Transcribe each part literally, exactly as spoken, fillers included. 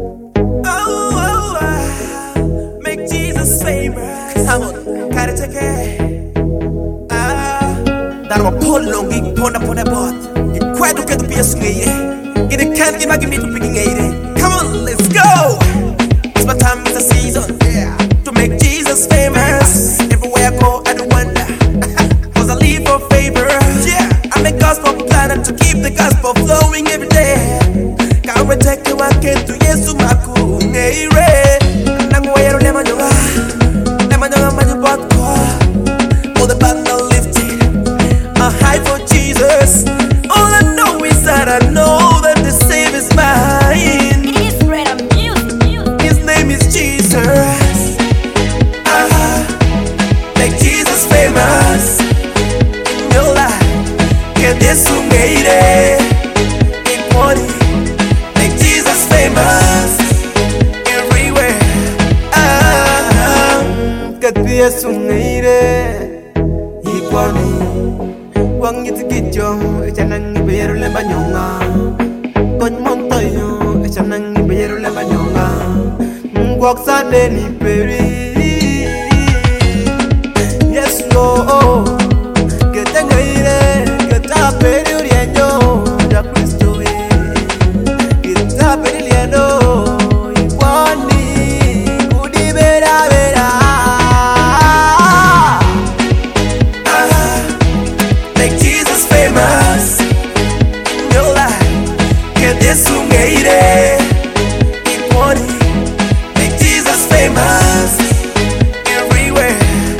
Oh, oh, oh, make Jesus famous. Come on, gotta take it. Ah, that I'm a pull long gig, pon upon a bot. You quite look at the P S A. Get a can give me to picking eight. Come on, let's go. It's my time, it's the season. Yeah, to make Jesus famous. Everywhere I go, I do wonder. Cause I live for favor. Yeah, I'm a gospel planner to keep the gospel flowing every day. Can't we take you again to Yesu Maku Neire Nanguero Lemanyonga Lemanyonga Manubotko. All the banner lifted, a high for Jesus. All I know is that I know that the Savior is mine. His name is Jesus. Ah, make Jesus famous in your life. Get this who made it. Everywhere. Ah, kat Yesu ngeire ikwani wang yit gidyo echanang ibero le banyonga kon montayo echanang ibero le banyonga ngwak sa deni peri Yes no kete ngeire keta peri urienyo da Kristo e keta peri liendo. This who made it, it wanted, make Jesus famous everywhere.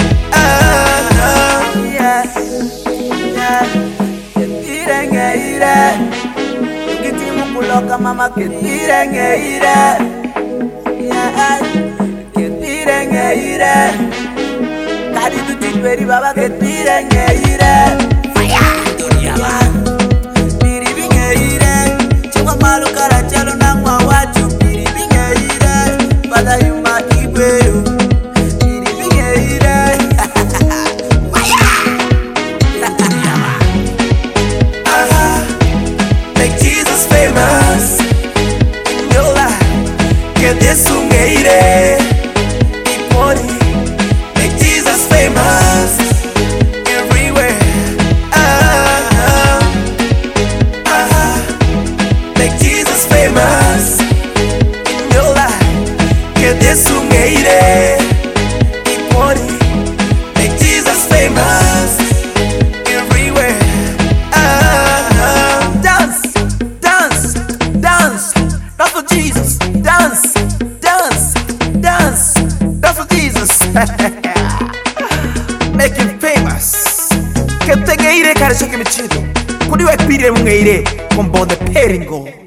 Ah, yeah, yeah. Ketire ngeire, ukiti mukuloka mama ketire ngeire, yeah. Ketire ngeire, kadi tuti beri baba ketire ngeire. Fire, dunia man. Malu karachalo na mwa watu piri bingeire Bada yuma ibeyo piri bingeire Ah, make Jesus famous in your life. Get this who made it. Iponi, make Jesus famous everywhere. Ah, make Jesus famous in your life. Get this who made it. Iponi, make Jesus famous everywhere. Ah, dance, dance, dance. That's for Jesus. Dance, dance, dance. That's for Jesus. Make him famous. Que te geire cara choque me chido. Kudiwa pire mungeire con bonde peringo.